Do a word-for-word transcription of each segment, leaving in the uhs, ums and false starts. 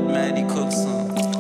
Maddie Cookson.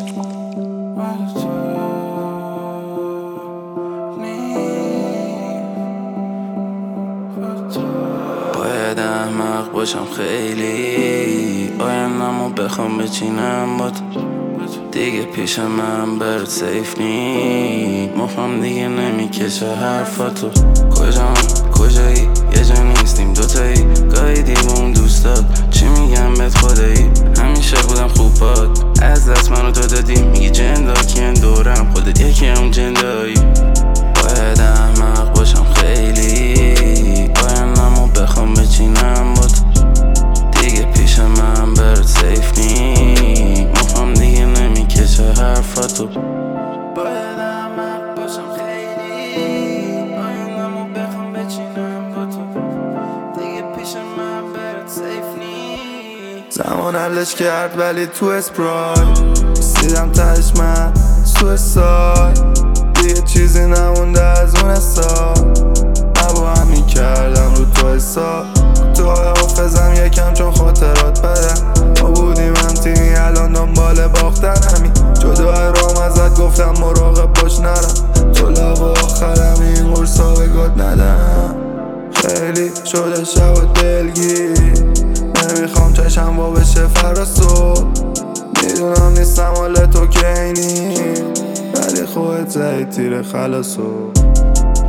باید احمق باشم خیلی، آیندمو بخوام بچینم با تو دیگه پیش من برات سیف نی. مخم دیگه نمیکشه حرفاتو. کجام کجایی یه جا نیستیم دوتایی، گاهی دیوون دوستات چی میگم بهت خدایی. همیشه بودم خوب باد از دست منو تو دادی، میگی جندا کین دورم خودت یکی هم جندایی. باید احمق باشم خیلی، آیندمو بخوام بچینم با تو دیگه پیش من برات سیف نی. مخم دیگه نمیکشه حرفاتو. باید احمق باشم خیلی، آیندمو بخوام بچینم با تو دیگه پیش من برات سیف نی. زمان حلش کرد ولی تو اسپرای سیدم تهش من سویسای، دیگه چیزی نمونده از اون حساب. نبا همین کردم رو تو حساب، تو حافظم یکم چون خاطرات بدم. ما بودیم هم تیمی الان دنبال باختن همین، جدای رام ازت گفتم مراقب باش نرم، تو لب آخرم این قرصا به گات ندم. خیلی شده شب و دلگیر، نمیخوام چشم با بشه فراسو. میدونم نیستم حال تو که اینی، ولی خودت زهی تیر خلاصو.